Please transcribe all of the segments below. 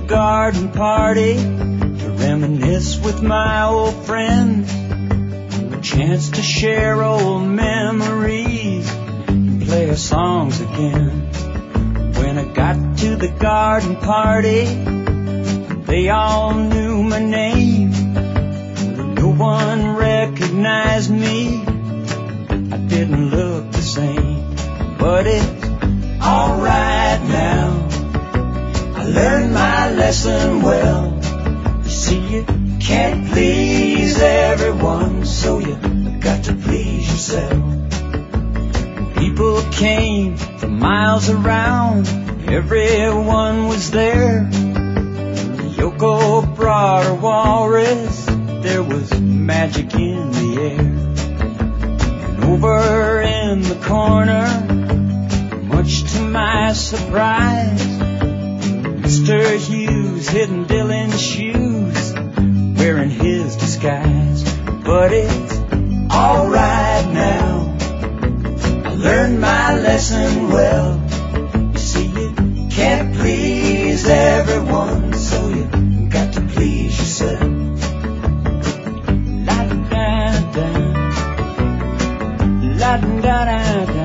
garden party to reminisce with my old friends. A chance to share old memories and play our songs again. When I got to the garden party, they all knew my name. No one recognized me. I didn't look the same, but it's alright now. I learned my lesson well. You see, you can't please everyone, so you got to please yourself. People came from miles around, everyone was there. Yoko brought her walrus, there was magic in the air. And over in the corner, much to my surprise, Mr. Hughes hidden Dylan's shoes, wearing his disguise. But it's alright now, I learned my lesson well. You see, you can't please everyone, so you got to please yourself. La-da-da-da, la-da-da-da.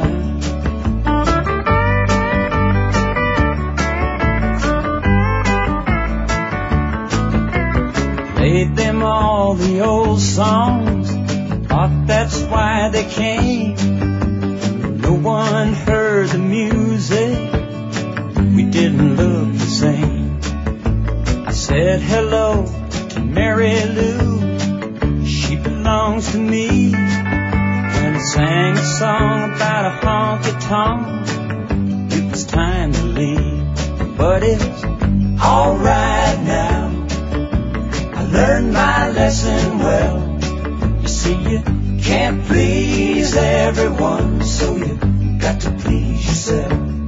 Played them all the old songs, thought that's why they came. No one heard the music, we didn't look the same. I said hello to Mary Lou, she belongs to me. And I sang a song about a honky-tonk, it was time to leave. But it's alright now, learned my lesson well. You see, you can't please everyone, so you got to please yourself.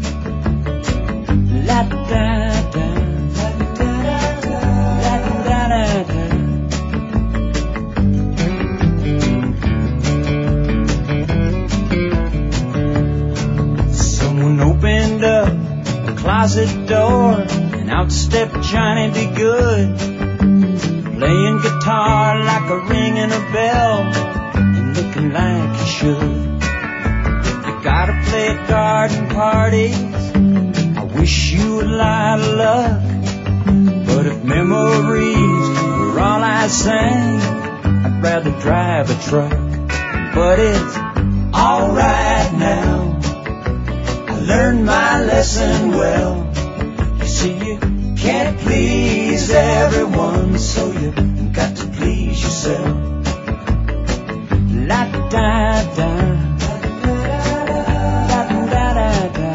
La-da-da-da, la-da-da-da, la-da-da-da. Someone opened up the closet door, and out stepped Johnny Be Good, playing guitar like a ringing a bell, and looking like he should. You gotta play at garden parties, I wish you a lot of luck. But if memories were all I sang, I'd rather drive a truck. But it's alright now, I learned my lesson well. You see, you can't please everyone, so you got to please yourself. La-da-da, la-da-da-da.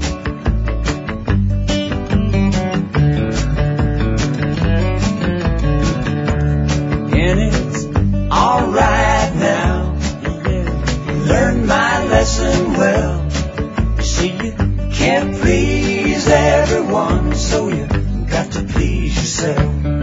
And it's alright now, learned my lesson well. You see, you can't please everyone, so you got to please yourself.